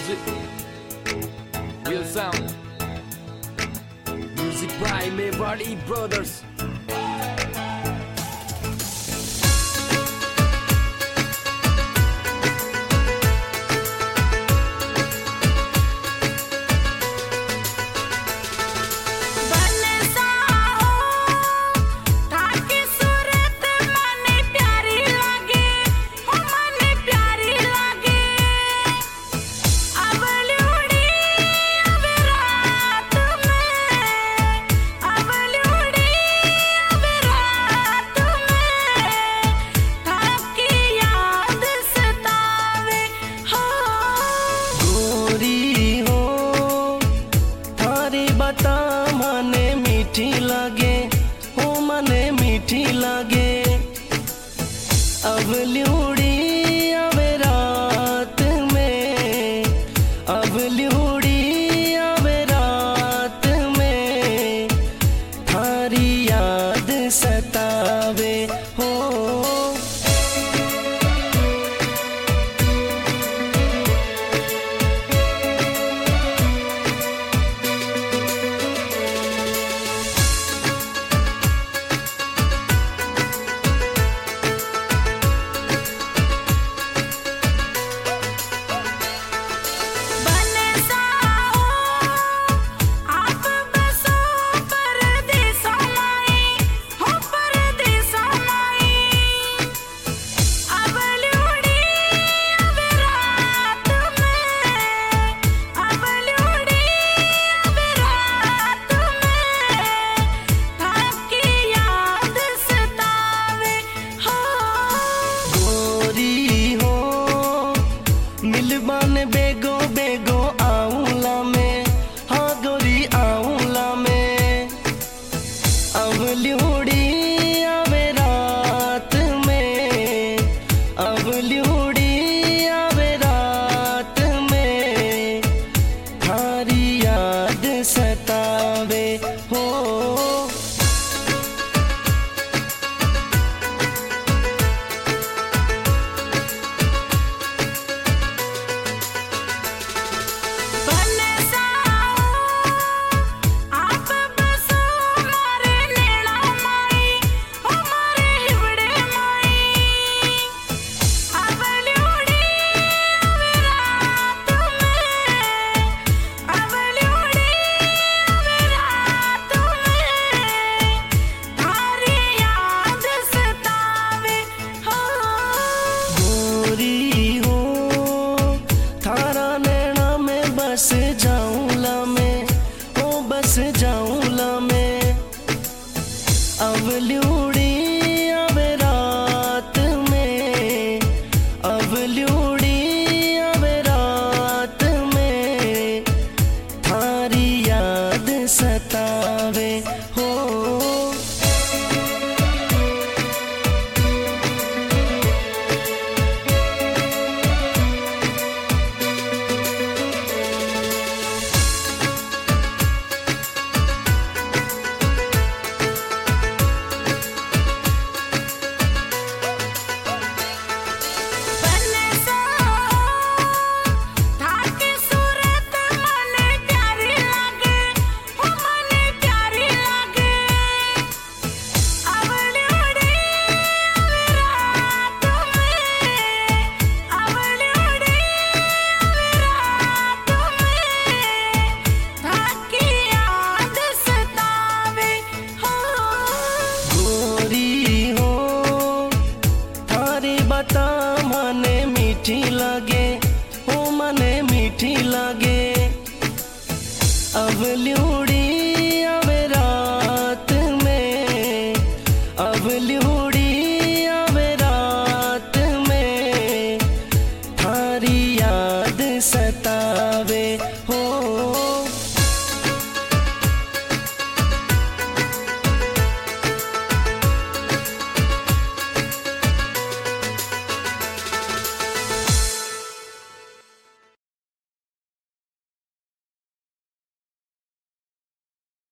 music, real sound. Music by Mewari Brothers. मीठी लगे हो मने मीठी लगे अब ल्यूड़ी आवे रात में अब ल्यूड़ी आवे रात में थारी याद सतावे हो मिलबान बेगो बेगो आऊला में हाँ गोरी आऊला में अब ल्यूड़ी आवे रात में अब ल्यूड़ी आवे रात में थारी याद सतावे हो बस जाऊंला मैं ओ बस जाऊंला मैं अब ल्यूड़ी आवे रात में अब ल्यूड़ी आवे रात में थारी याद सतावे हो बता मने मीठी लगे ओ मने मीठी लगे अब